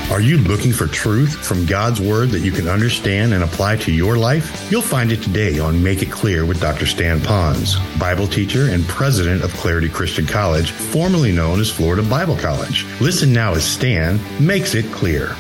Are you looking for truth from God's Word that you can understand and apply to your life? You'll find it today on Make It Clear with Dr. Stan Pons, Bible teacher and president of Clarity Christian College, formerly known as Florida Bible College. Listen now as Stan makes it clear.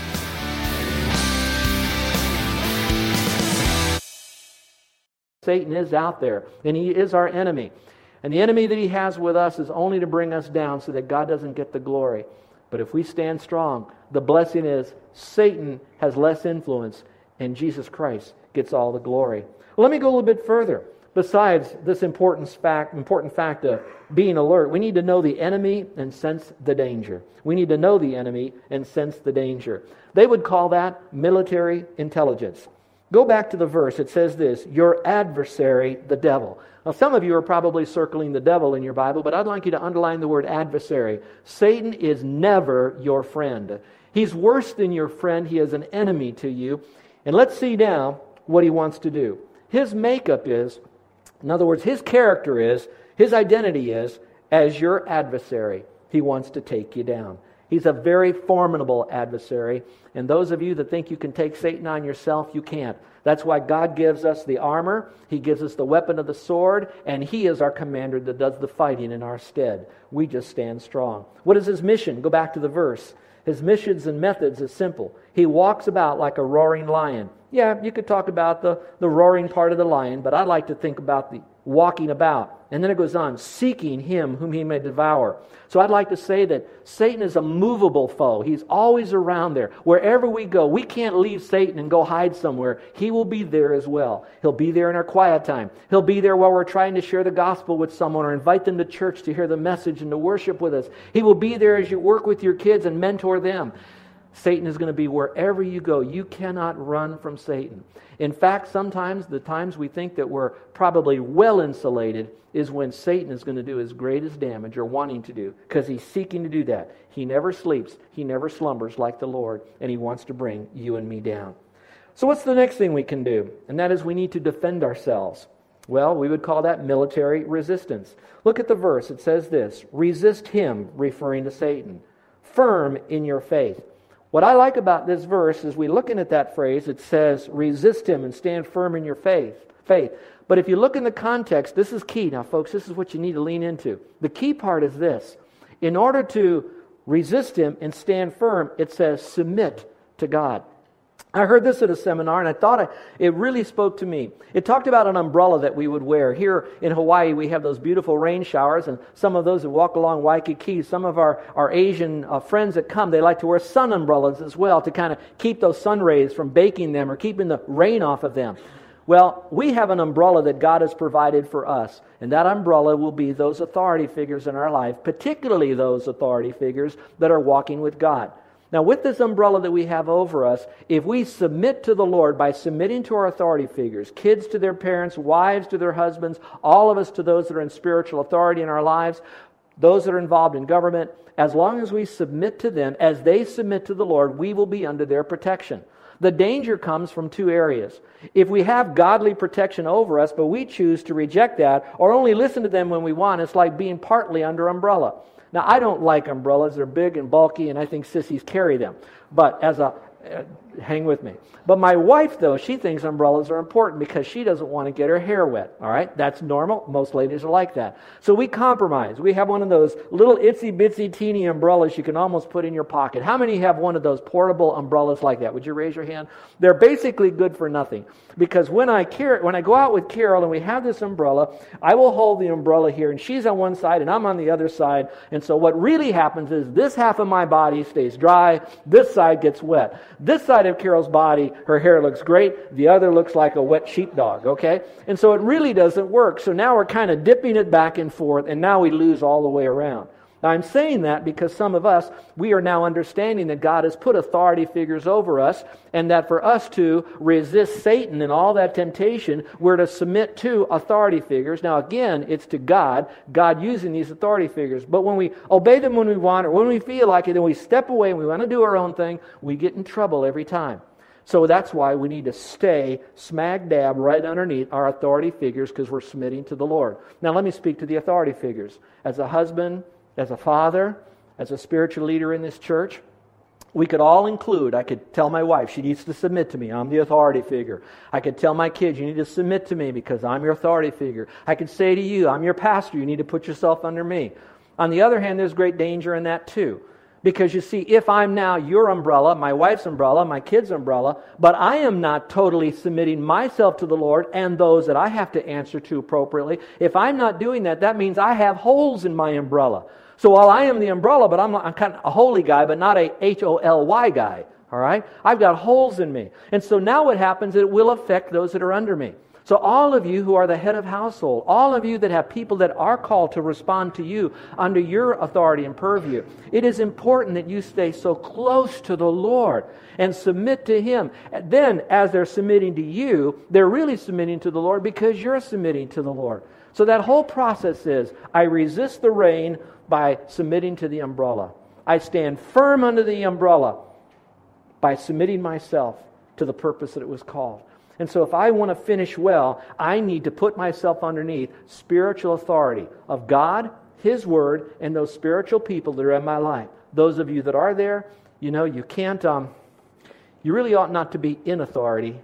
Satan is out there, and he is our enemy. And the enemy that he has with us is only to bring us down so that God doesn't get the glory. But if we stand strong, the blessing is Satan has less influence and Jesus Christ gets all the glory. Well, let me go a little bit further. Besides this important fact of being alert, we need to know the enemy and sense the danger. We need to know the enemy and sense the danger. They would call that military intelligence. Go back to the verse. It says this, your adversary, the devil. Now, some of you are probably circling the devil in your Bible, but I'd like you to underline the word adversary. Satan is never your friend. He's worse than your friend. He is an enemy to you. And let's see now what he wants to do. His makeup is, in other words, his character is, his identity is, as your adversary. He wants to take you down. He's a very formidable adversary. And those of you that think you can take Satan on yourself, you can't. That's why God gives us the armor. He gives us the weapon of the sword. And He is our commander that does the fighting in our stead. We just stand strong. What is His mission? Go back to the verse. His missions and methods is simple. He walks about like a roaring lion. Yeah, you could talk about the roaring part of the lion, but I like to think about the walking about. And then it goes on, seeking him whom he may devour. So I'd like to say that Satan is a movable foe. He's always around there. Wherever we go, we can't leave Satan and go hide somewhere. He will be there as well. He'll be there in our quiet time. He'll be there while we're trying to share the gospel with someone or invite them to church to hear the message and to worship with us. He will be there as you work with your kids and mentor them. Satan is going to be wherever you go. You cannot run from Satan. In fact, sometimes the times we think that we're probably well insulated is when Satan is going to do his greatest damage or wanting to do, because he's seeking to do that. He never sleeps. He never slumbers like the Lord, and he wants to bring you and me down. So what's the next thing we can do? And that is we need to defend ourselves. Well, we would call that military resistance. Look at the verse. It says this, resist him, referring to Satan, firm in your faith. What I like about this verse is we're looking at that phrase, it says, resist him and stand firm in your faith. But if you look in the context, this is key. Now, folks, this is what you need to lean into. The key part is this. In order to resist him and stand firm, it says, submit to God. I heard this at a seminar, and I thought it really spoke to me. It talked about an umbrella that we would wear. Here in Hawaii, we have those beautiful rain showers, and some of those that walk along Waikiki, some of our Asian friends that come, they like to wear sun umbrellas as well to kind of keep those sun rays from baking them or keeping the rain off of them. Well, we have an umbrella that God has provided for us, and that umbrella will be those authority figures in our life, particularly those authority figures that are walking with God. Now, with this umbrella that we have over us, if we submit to the Lord by submitting to our authority figures, kids to their parents, wives to their husbands, all of us to those that are in spiritual authority in our lives, those that are involved in government, as long as we submit to them, as they submit to the Lord, we will be under their protection. The danger comes from two areas. If we have godly protection over us, but we choose to reject that or only listen to them when we want, it's like being partly under umbrella. Now, I don't like umbrellas. They're big and bulky, and I think sissies carry them. But hang with me. But my wife, though, she thinks umbrellas are important because she doesn't want to get her hair wet. All right? That's normal. Most ladies are like that. So we compromise. We have one of those little itsy-bitsy teeny umbrellas you can almost put in your pocket. How many have one of those portable umbrellas like that? Would you raise your hand? They're basically good for nothing. Because when I go out with Carol and we have this umbrella, I will hold the umbrella here, and she's on one side and I'm on the other side. And so what really happens is this half of my body stays dry, this side gets wet. This side of Carol's body, her hair looks great, the other looks like a wet sheepdog, okay? And so it really doesn't work. So now we're kind of dipping it back and forth, and now we lose all the way around. Now, I'm saying that because some of us, we are now understanding that God has put authority figures over us, and that for us to resist Satan and all that temptation, we're to submit to authority figures. Now, again, it's to God using these authority figures. But when we obey them when we want, or when we feel like it, and we step away and we want to do our own thing, we get in trouble every time. So that's why we need to stay smack dab right underneath our authority figures, because we're submitting to the Lord. Now, let me speak to the authority figures. As a husband, as a father, as a spiritual leader in this church, We could all include, I could tell my wife, she needs to submit to me. I'm the authority figure. I could tell my kids, you need to submit to me because I'm your authority figure. I could say to you, I'm your pastor. You need to put yourself under me. On the other hand, there's great danger in that too. Because you see, if I'm now your umbrella, my wife's umbrella, my kid's umbrella, but I am not totally submitting myself to the Lord and those that I have to answer to appropriately, if I'm not doing that, that means I have holes in my umbrella. So while I am the umbrella, but I'm kind of a holy guy, but not a Holy guy, all right? I've got holes in me. And so now what happens, it will affect those that are under me. So all of you who are the head of household, all of you that have people that are called to respond to you under your authority and purview, it is important that you stay so close to the Lord and submit to Him. And then as they're submitting to you, they're really submitting to the Lord because you're submitting to the Lord. So that whole process is, I resist the rain by submitting to the umbrella. I stand firm under the umbrella by submitting myself to the purpose that it was called. And so if I want to finish well, I need to put myself underneath spiritual authority of God, His Word, and those spiritual people that are in my life. Those of you that are there, you know, you can't, you really ought not to be in authority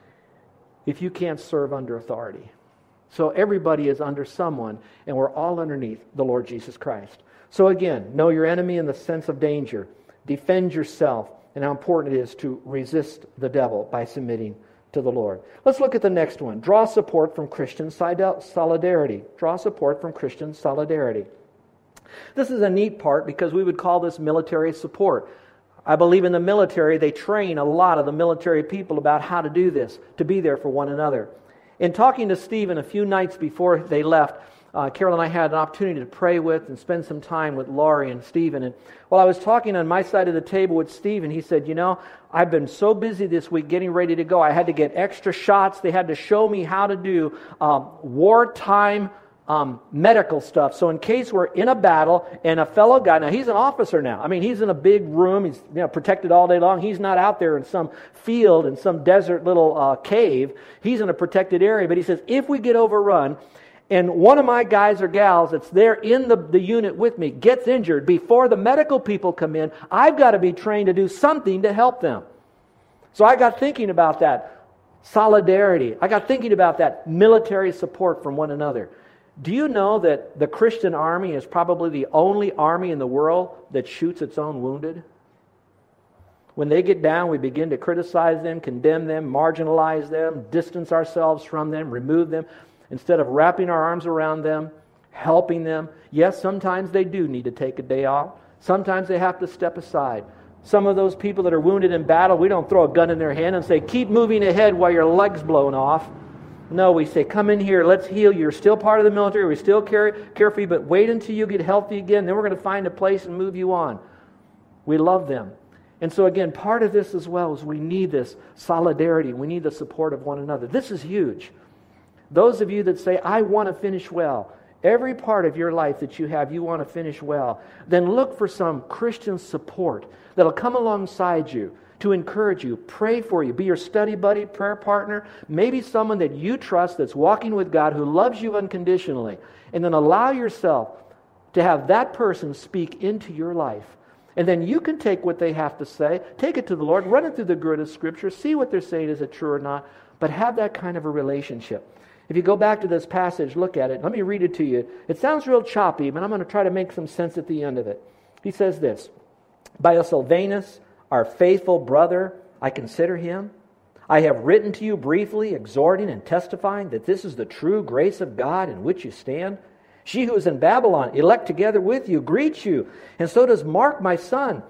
if you can't serve under authority. So everybody is under someone, and we're all underneath the Lord Jesus Christ. So again, know your enemy in the sense of danger. Defend yourself, and how important it is to resist the devil by submitting to the Lord. Let's look at the next one. Draw support from Christian solidarity. Draw support from Christian solidarity. This is a neat part because we would call this military support. I believe in the military, they train a lot of the military people about how to do this, to be there for one another. In talking to Stephen a few nights before they left, Carol and I had an opportunity to pray with and spend some time with Laurie and Stephen. And while I was talking on my side of the table with Stephen, he said, you know, I've been so busy this week getting ready to go. I had to get extra shots. They had to show me how to do wartime medical stuff. So in case we're in a battle and a fellow guy, now he's an officer now. I mean, he's in a big room. He's protected all day long. He's not out there in some field, in some desert little cave. He's in a protected area. But he says, if we get overrun, and one of my guys or gals that's there in the unit with me gets injured before the medical people come in, I've got to be trained to do something to help them. So I got thinking about that solidarity. I got thinking about that military support from one another. Do you know that the Christian army is probably the only army in the world that shoots its own wounded? When they get down, we begin to criticize them, condemn them, marginalize them, distance ourselves from them, remove them. Instead of wrapping our arms around them, helping them. Yes, sometimes they do need to take a day off. Sometimes they have to step aside. Some of those people that are wounded in battle, we don't throw a gun in their hand and say, keep moving ahead while your leg's blown off. No, we say, come in here, let's heal you. You're still part of the military, we still care for you, but wait until you get healthy again, then we're going to find a place and move you on. We love them. And so again, part of this as well is we need this solidarity. We need the support of one another. This is huge. Those of you that say, I want to finish well, every part of your life that you have, you want to finish well, then look for some Christian support that'll come alongside you to encourage you, pray for you, be your study buddy, prayer partner, maybe someone that you trust that's walking with God who loves you unconditionally, and then allow yourself to have that person speak into your life. And then you can take what they have to say, take it to the Lord, run it through the grid of Scripture, see what they're saying, is it true or not, but have that kind of a relationship. If you go back to this passage, look at it. Let me read it to you. It sounds real choppy, but I'm going to try to make some sense at the end of it. He says this, by Silvanus, our faithful brother, I consider him. I have written to you briefly, exhorting and testifying that this is the true grace of God in which you stand. She who is in Babylon, elect together with you, greets you. And so does Mark, my son.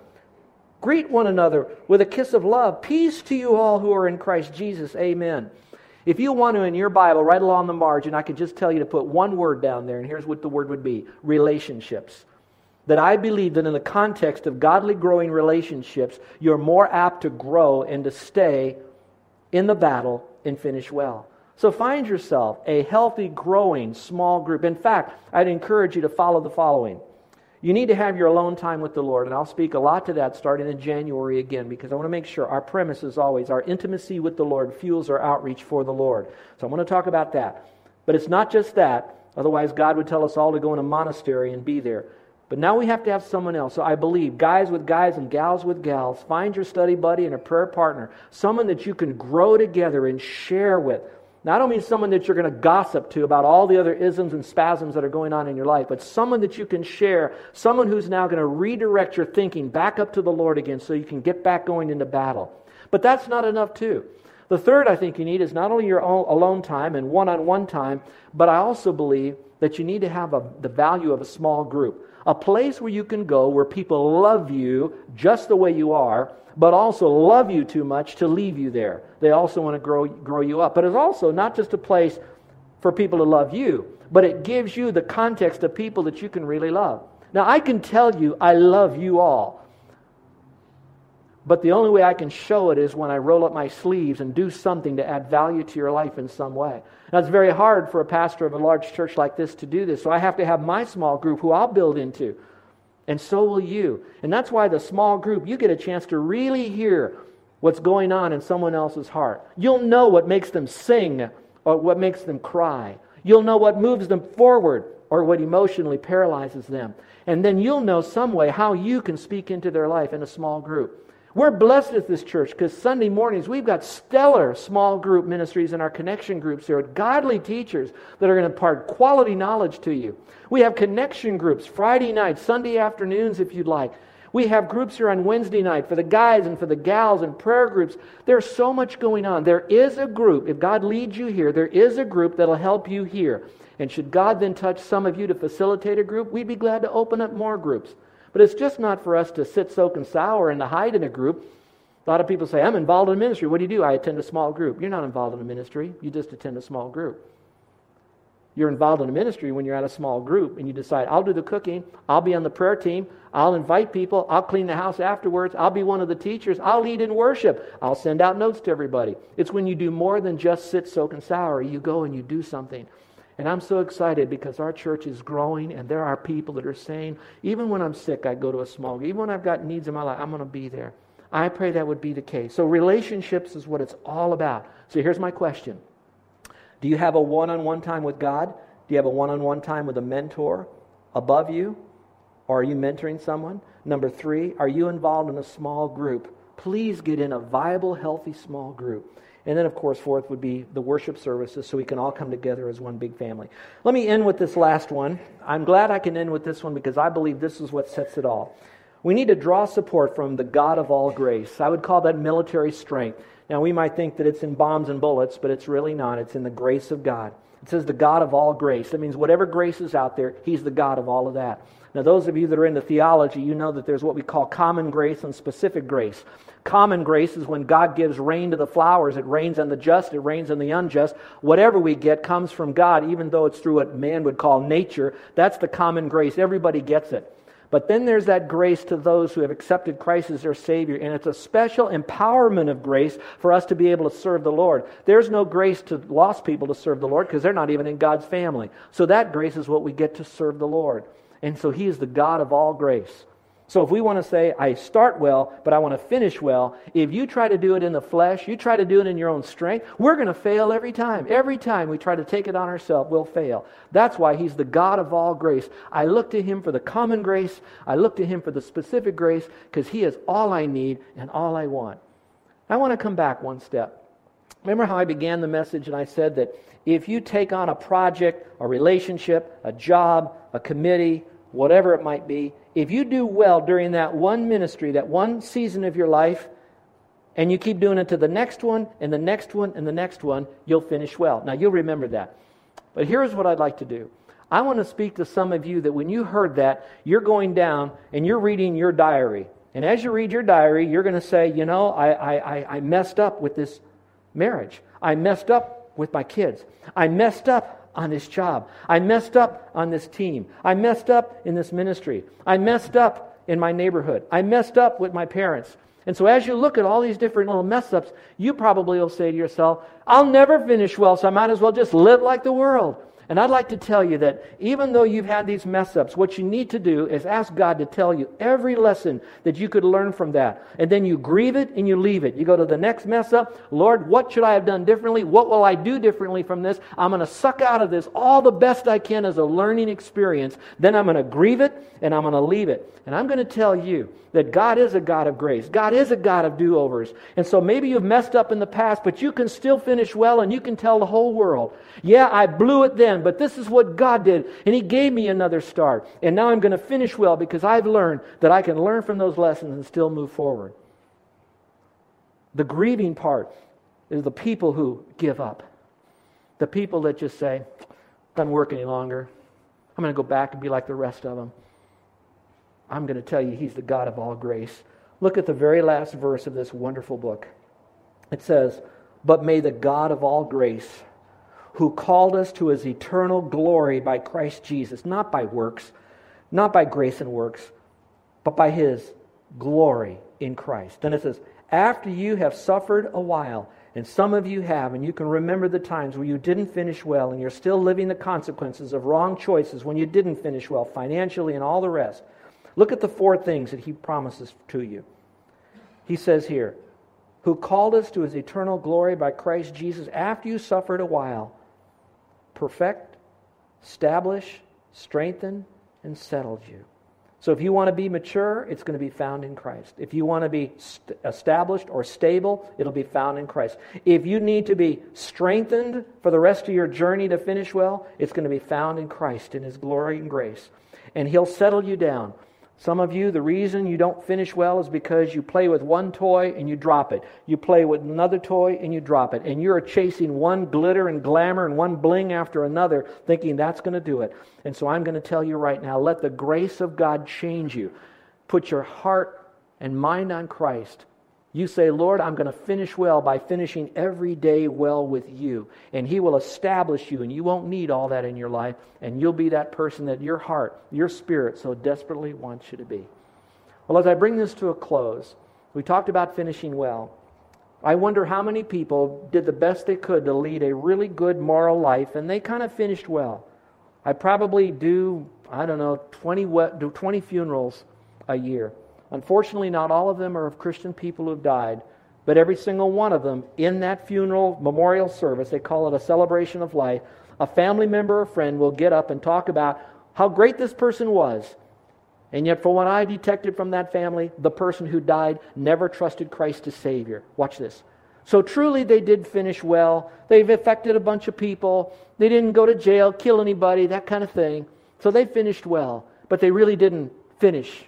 Greet one another with a kiss of love. Peace to you all who are in Christ Jesus. Amen. If you want to, in your Bible, right along the margin, I could just tell you to put one word down there, and here's what the word would be: relationships. That I believe that in the context of godly growing relationships, you're more apt to grow and to stay in the battle and finish well. So find yourself a healthy, growing, small group. In fact, I'd encourage you to follow the following. You need to have your alone time with the Lord, and I'll speak a lot to that starting in January again, because I want to make sure our premise is always our intimacy with the Lord fuels our outreach for the Lord. So I want to talk about that. But it's not just that. Otherwise, God would tell us all to go in a monastery and be there. But now we have to have someone else. So I believe guys with guys and gals with gals. Find your study buddy and a prayer partner. Someone that you can grow together and share with. Now, I don't mean someone that you're going to gossip to about all the other isms and spasms that are going on in your life, but someone that you can share, someone who's now going to redirect your thinking back up to the Lord again so you can get back going into battle. But that's not enough too. The third I think you need is not only your own alone time and one-on-one time, but I also believe that you need to have the value of a small group. A place where you can go where people love you just the way you are, but also love you too much to leave you there. They also want to grow you up. But it's also not just a place for people to love you, but it gives you the context of people that you can really love. Now, I can tell you I love you all, but the only way I can show it is when I roll up my sleeves and do something to add value to your life in some way. Now, it's very hard for a pastor of a large church like this to do this, so I have to have my small group who I'll build into. And so will you. And that's why the small group, you get a chance to really hear what's going on in someone else's heart. You'll know what makes them sing or what makes them cry. You'll know what moves them forward or what emotionally paralyzes them. And then you'll know some way how you can speak into their life in a small group. We're blessed at this church because Sunday mornings we've got stellar small group ministries in our connection groups here with godly teachers that are going to impart quality knowledge to you. We have connection groups Friday nights, Sunday afternoons if you'd like. We have groups here on Wednesday night for the guys and for the gals and prayer groups. There's so much going on. There is a group, if God leads you here, there is a group that'll help you here. And should God then touch some of you to facilitate a group, we'd be glad to open up more groups. But it's just not for us to sit, soak, and sour and to hide in a group. A lot of people say, I'm involved in a ministry. What do? I attend a small group. You're not involved in a ministry. You just attend a small group. You're involved in a ministry when you're at a small group and you decide, I'll do the cooking, I'll be on the prayer team, I'll invite people, I'll clean the house afterwards, I'll be one of the teachers, I'll lead in worship, I'll send out notes to everybody. It's when you do more than just sit, soak, and sour. You go and you do something. And I'm so excited because our church is growing and there are people that are saying, even when I'm sick, I go to a small group. Even when I've got needs in my life, I'm going to be there. I pray that would be the case. So relationships is what it's all about. So here's my question. Do you have a one-on-one time with God? Do you have a one-on-one time with a mentor above you? Or are you mentoring someone? Number 3, are you involved in a small group? Please get in a viable, healthy small group. And then, of course, 4th would be the worship services so we can all come together as one big family. Let me end with this last one. I'm glad I can end with this one because I believe this is what sets it all. We need to draw support from the God of all grace. I would call that military strength. Now, we might think that it's in bombs and bullets, but it's really not. It's in the grace of God. It says the God of all grace. That means whatever grace is out there, He's the God of all of that. Now, those of you that are into theology, you know that there's what we call common grace and specific grace. Common grace is when God gives rain to the flowers. It rains on the just, it rains on the unjust. Whatever we get comes from God, even though it's through what man would call nature. That's the common grace. Everybody gets it. But then there's that grace to those who have accepted Christ as their Savior, and it's a special empowerment of grace for us to be able to serve the Lord. There's no grace to lost people to serve the Lord because they're not even in God's family. So that grace is what we get to serve the Lord. And so He is the God of all grace. So if we want to say, I start well, but I want to finish well, if you try to do it in the flesh, you try to do it in your own strength, we're going to fail every time. Every time we try to take it on ourselves, we'll fail. That's why He's the God of all grace. I look to Him for the common grace. I look to Him for the specific grace because He is all I need and all I want. I want to come back one step. Remember how I began the message and I said that if you take on a project, a relationship, a job, a committee, whatever it might be, if you do well during that one ministry, that one season of your life, and you keep doing it to the next one, and the next one, and the next one, you'll finish well. Now, you'll remember that. But here's what I'd like to do. I want to speak to some of you that when you heard that, you're going down and you're reading your diary. And as you read your diary, you're going to say, you know, I messed up with this marriage. I messed up with my kids. I messed up on this job. I messed up on this team. I messed up in this ministry. I messed up in my neighborhood. I messed up with my parents. And so as you look at all these different little mess-ups, you probably will say to yourself, I'll never finish well, so I might as well just live like the world. And I'd like to tell you that even though you've had these mess ups, what you need to do is ask God to tell you every lesson that you could learn from that. And then you grieve it and you leave it. You go to the next mess up. Lord, what should I have done differently? What will I do differently from this? I'm going to suck out of this all the best I can as a learning experience. Then I'm going to grieve it and I'm going to leave it. And I'm going to tell you that God is a God of grace. God is a God of do-overs. And so maybe you've messed up in the past, but you can still finish well and you can tell the whole world, yeah, I blew it then, but this is what God did. And He gave me another start. And now I'm going to finish well because I've learned that I can learn from those lessons and still move forward. The grieving part is the people who give up. The people that just say, doesn't work any longer. I'm going to go back and be like the rest of them. I'm going to tell you, He's the God of all grace. Look at the very last verse of this wonderful book. It says, but may the God of all grace, who called us to His eternal glory by Christ Jesus, not by works, not by grace and works, but by His glory in Christ. Then it says, after you have suffered a while, and some of you have, and you can remember the times where you didn't finish well, and you're still living the consequences of wrong choices when you didn't finish well financially and all the rest. Look at the 4 things that He promises to you. He says here, who called us to His eternal glory by Christ Jesus, after you suffered a while, perfect, establish, strengthen, and settled you. So if you want to be mature, it's going to be found in Christ. If you want to be established or stable, it'll be found in Christ. If you need to be strengthened for the rest of your journey to finish well, it's going to be found in Christ, in His glory and grace. And He'll settle you down. Some of you, the reason you don't finish well is because you play with one toy and you drop it. You play with another toy and you drop it. And you're chasing one glitter and glamour and one bling after another, thinking that's going to do it. And so I'm going to tell you right now, let the grace of God change you. Put your heart and mind on Christ. You say, Lord, I'm going to finish well by finishing every day well with You. And He will establish you, and you won't need all that in your life. And you'll be that person that your heart, your spirit so desperately wants you to be. Well, as I bring this to a close, we talked about finishing well. I wonder how many people did the best they could to lead a really good moral life, and they kind of finished well. I probably do, 20 funerals a year. Unfortunately, not all of them are of Christian people who have died, but every single one of them in that funeral memorial service, they call it a celebration of life, a family member or friend will get up and talk about how great this person was. And yet, from what I detected from that family, the person who died never trusted Christ as Savior. Watch this. So truly they did finish well. They've affected a bunch of people. They didn't go to jail, kill anybody, that kind of thing. So they finished well, but they really didn't finish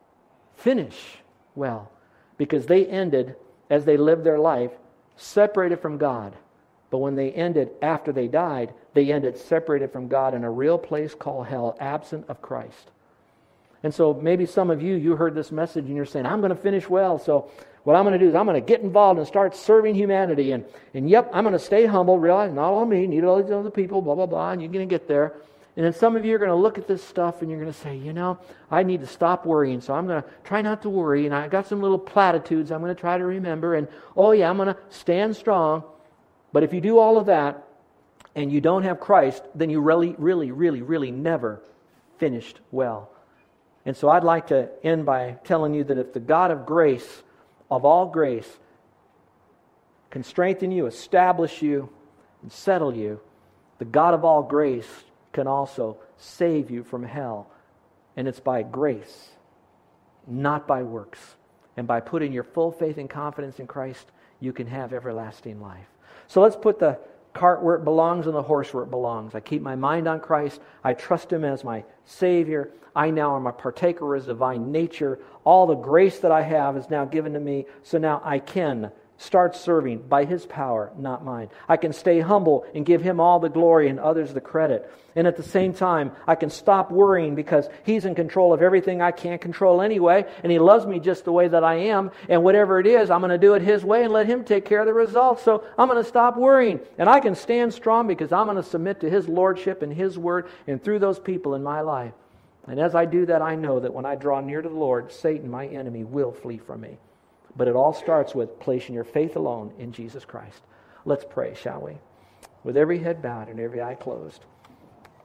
well, because they ended, as they lived their life, separated from God. But when they ended after they died, they ended separated from God in a real place called hell, absent of Christ. And so maybe some of you heard this message and you're saying, I'm going to finish well, so what I'm going to do is I'm going to get involved and start serving humanity, and yep, I'm going to stay humble, realize not all me, need all these other people, blah, blah, blah, and you're going to get there. And then some of you are going to look at this stuff and you're going to say, I need to stop worrying, so I'm going to try not to worry. And I got some little platitudes I'm going to try to remember. And, I'm going to stand strong. But if you do all of that and you don't have Christ, then you really never finished well. And so I'd like to end by telling you that if the God of grace, of all grace, can strengthen you, establish you, and settle you, the God of all grace can also save you from hell. And it's by grace, not by works. And by putting your full faith and confidence in Christ, you can have everlasting life. So let's put the cart where it belongs and the horse where it belongs. I keep my mind on Christ. I trust Him as my Savior. I now am a partaker of His divine nature. All the grace that I have is now given to me. So now I can start serving by His power, not mine. I can stay humble and give Him all the glory and others the credit. And at the same time, I can stop worrying because He's in control of everything I can't control anyway, and He loves me just the way that I am, and whatever it is, I'm going to do it His way and let Him take care of the results. So I'm going to stop worrying, and I can stand strong because I'm going to submit to His Lordship and His Word and through those people in my life. And as I do that, I know that when I draw near to the Lord, Satan, my enemy, will flee from me. But it all starts with placing your faith alone in Jesus Christ. Let's pray, shall we? With every head bowed and every eye closed.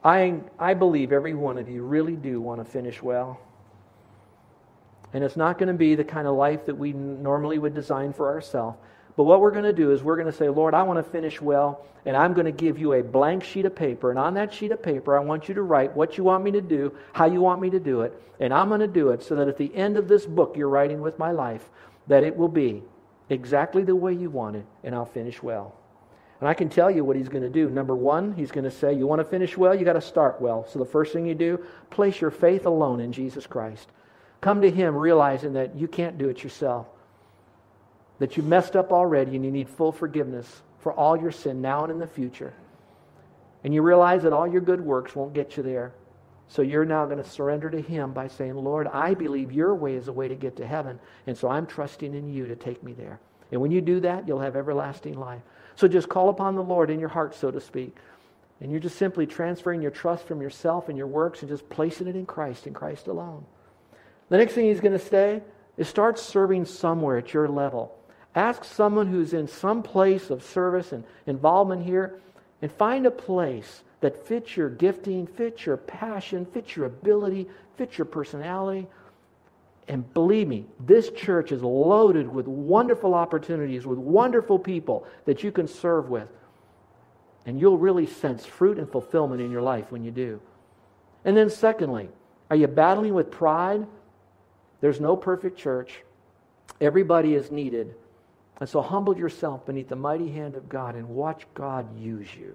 I believe every one of you really do want to finish well. And it's not going to be the kind of life that we normally would design for ourselves. But what we're going to do is we're going to say, Lord, I want to finish well, and I'm going to give you a blank sheet of paper. And on that sheet of paper, I want you to write what you want me to do, how you want me to do it. And I'm going to do it so that at the end of this book you're writing with my life, that it will be exactly the way you want it, and I'll finish well. And I can tell you what he's going to do. Number one, he's going to say, you want to finish well, you got to start well. So the first thing you do, place your faith alone in Jesus Christ. Come to him realizing that you can't do it yourself, that you messed up already and you need full forgiveness for all your sin now and in the future. And you realize that all your good works won't get you there. So you're now going to surrender to him by saying, Lord, I believe your way is the way to get to heaven, and so I'm trusting in you to take me there. And when you do that, you'll have everlasting life. So just call upon the Lord in your heart, so to speak. And you're just simply transferring your trust from yourself and your works and just placing it in Christ alone. The next thing he's going to say is start serving somewhere at your level. Ask someone who's in some place of service and involvement here, and find a place that fits your gifting, fits your passion, fits your ability, fits your personality. And believe me, this church is loaded with wonderful opportunities, with wonderful people that you can serve with. And you'll really sense fruit and fulfillment in your life when you do. And then secondly, are you battling with pride? There's no perfect church. Everybody is needed. And so humble yourself beneath the mighty hand of God and watch God use you.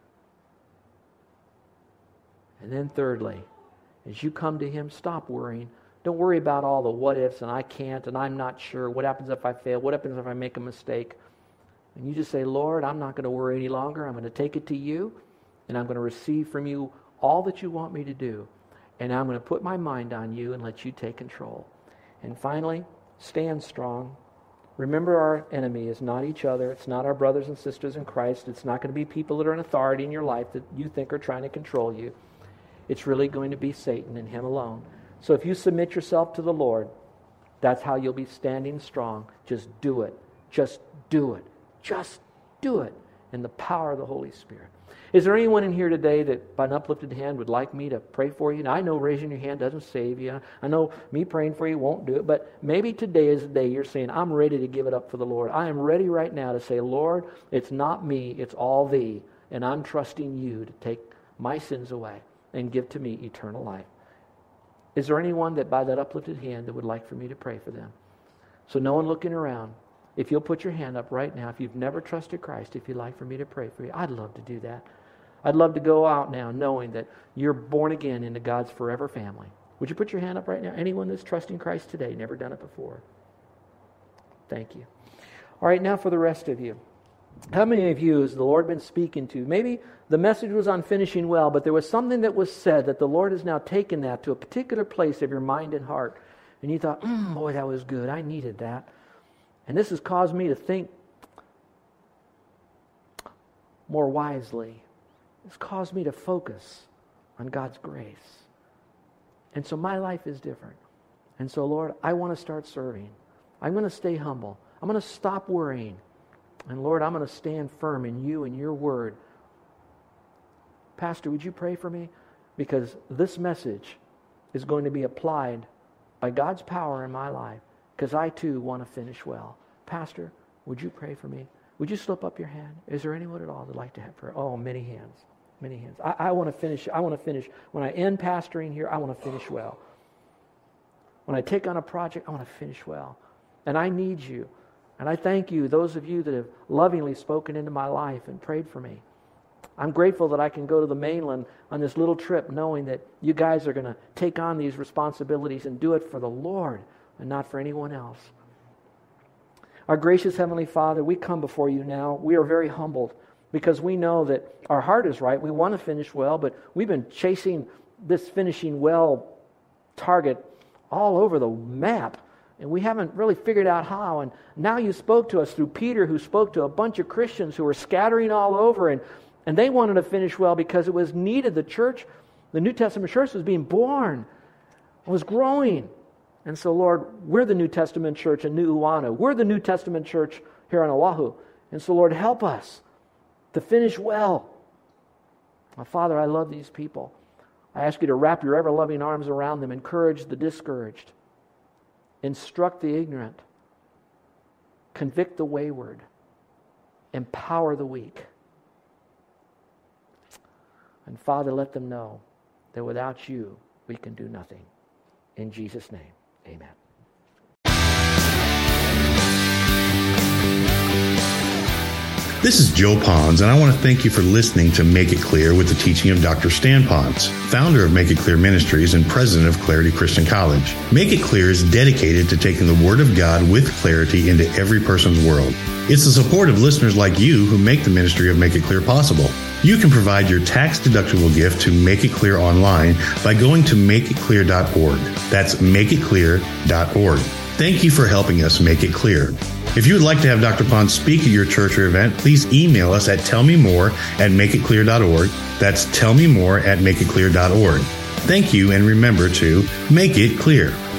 And then thirdly, as you come to him, stop worrying. Don't worry about all the what ifs and I can't and I'm not sure. What happens if I fail? What happens if I make a mistake? And you just say, Lord, I'm not going to worry any longer. I'm going to take it to you, and I'm going to receive from you all that you want me to do. And I'm going to put my mind on you and let you take control. And finally, stand strong. Remember, our enemy is not each other. It's not our brothers and sisters in Christ. It's not going to be people that are in authority in your life that you think are trying to control you. It's really going to be Satan and him alone. So if you submit yourself to the Lord, that's how you'll be standing strong. Just do it. Just do it. Just do it in the power of the Holy Spirit. Is there anyone in here today that by an uplifted hand would like me to pray for you? Now, I know raising your hand doesn't save you. I know me praying for you won't do it. But maybe today is the day you're saying, I'm ready to give it up for the Lord. I am ready right now to say, Lord, it's not me, it's all thee. And I'm trusting you to take my sins away and give to me eternal life. Is there anyone that by that uplifted hand that would like for me to pray for them? So no one looking around. If you'll put your hand up right now, if you've never trusted Christ, if you'd like for me to pray for you, I'd love to do that. I'd love to go out now knowing that you're born again into God's forever family. Would you put your hand up right now? Anyone that's trusting Christ today, never done it before. Thank you. All right, now for the rest of you. How many of you has the Lord been speaking to? Maybe the message was on finishing well, but there was something that was said that the Lord has now taken that to a particular place of your mind and heart. And you thought, boy, that was good. I needed that. And this has caused me to think more wisely. It's caused me to focus on God's grace. And so my life is different. And so, Lord, I want to start serving. I'm going to stay humble. I'm going to stop worrying. And Lord, I'm going to stand firm in you and your word. Pastor, would you pray for me? Because this message is going to be applied by God's power in my life. Because I too want to finish well. Pastor, would you pray for me? Would you slip up your hand? Is there anyone at all that'd like to have prayer? Oh, many hands. Many hands. I want to finish. I want to finish. When I end pastoring here, I want to finish well. When I take on a project, I want to finish well. And I need you. And I thank you, those of you that have lovingly spoken into my life and prayed for me. I'm grateful that I can go to the mainland on this little trip knowing that you guys are going to take on these responsibilities and do it for the Lord and not for anyone else. Our gracious Heavenly Father, we come before you now. We are very humbled because we know that our heart is right. We want to finish well, but we've been chasing this finishing well target all over the map, and we haven't really figured out how. And now you spoke to us through Peter, who spoke to a bunch of Christians who were scattering all over, and they wanted to finish well because it was needed. The church, the New Testament church, was being born, was growing. And so, Lord, we're the New Testament church in Nu'uanu. We're the New Testament church here on Oahu. And so, Lord, help us to finish well. Father, I love these people. I ask you to wrap your ever-loving arms around them, encourage the discouraged, instruct the ignorant, convict the wayward, empower the weak. And Father, let them know that without you, we can do nothing. In Jesus' name, amen. This is Joe Pons, and I want to thank you for listening to Make It Clear with the teaching of Dr. Stan Pons, founder of Make It Clear Ministries and president of Clarity Christian College. Make It Clear is dedicated to taking the Word of God with clarity into every person's world. It's the support of listeners like you who make the ministry of Make It Clear possible. You can provide your tax-deductible gift to Make It Clear online by going to makeitclear.org. That's makeitclear.org. Thank you for helping us make it clear. If you would like to have Dr. Pons speak at your church or event, please email us at tellmemore@makeitclear.org. That's tellmemore@makeitclear.org. Thank you, and remember to make it clear.